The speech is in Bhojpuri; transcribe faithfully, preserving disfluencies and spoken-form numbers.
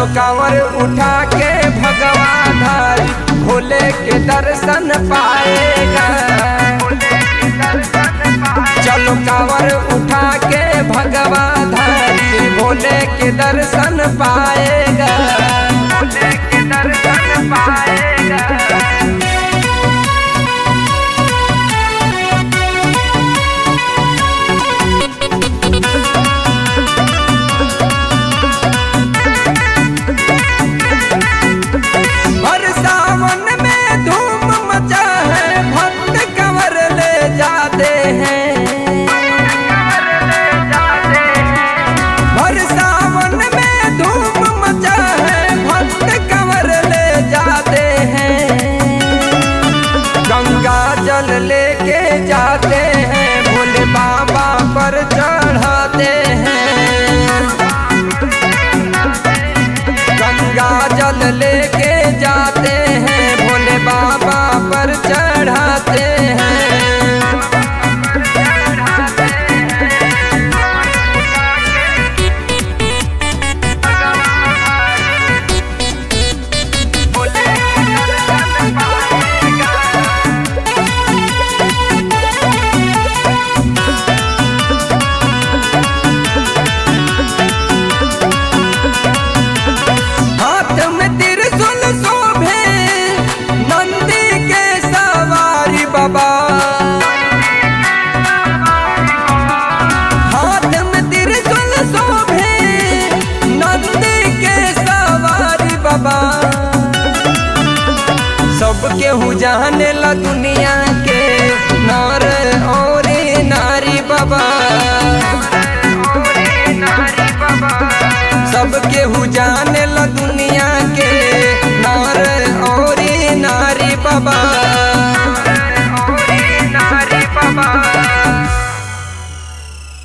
चलो कांवर उठा के भगवा धारी भोले के दर्शन पाएगा। चलो कांवर उठा के भगवा धारी भोले के दर्शन पाएगा। भोले के दर्शन पाएगा। हर सावन में धूम मचा है भक्त कंवर ले जाते हैं। हर सावन में धूम मचा है भक्त कंवर ले जाते हैं। गंगा जल लेके जाते हैं भोले बाबा पर चढ़ाते हैं। गंगा जल लेके जाते हैं भोले बाबा पर चढ़ाते हैं। हाथ में त्रिशूल शोभे नंदी के सवारी बाबा। हाथ में त्रिशूल शोभे नंदी के सवारी बाबा। सब केहू जाने ला दुनिया के नर और नारी बाबा। सब केहू जाने ला दुनिया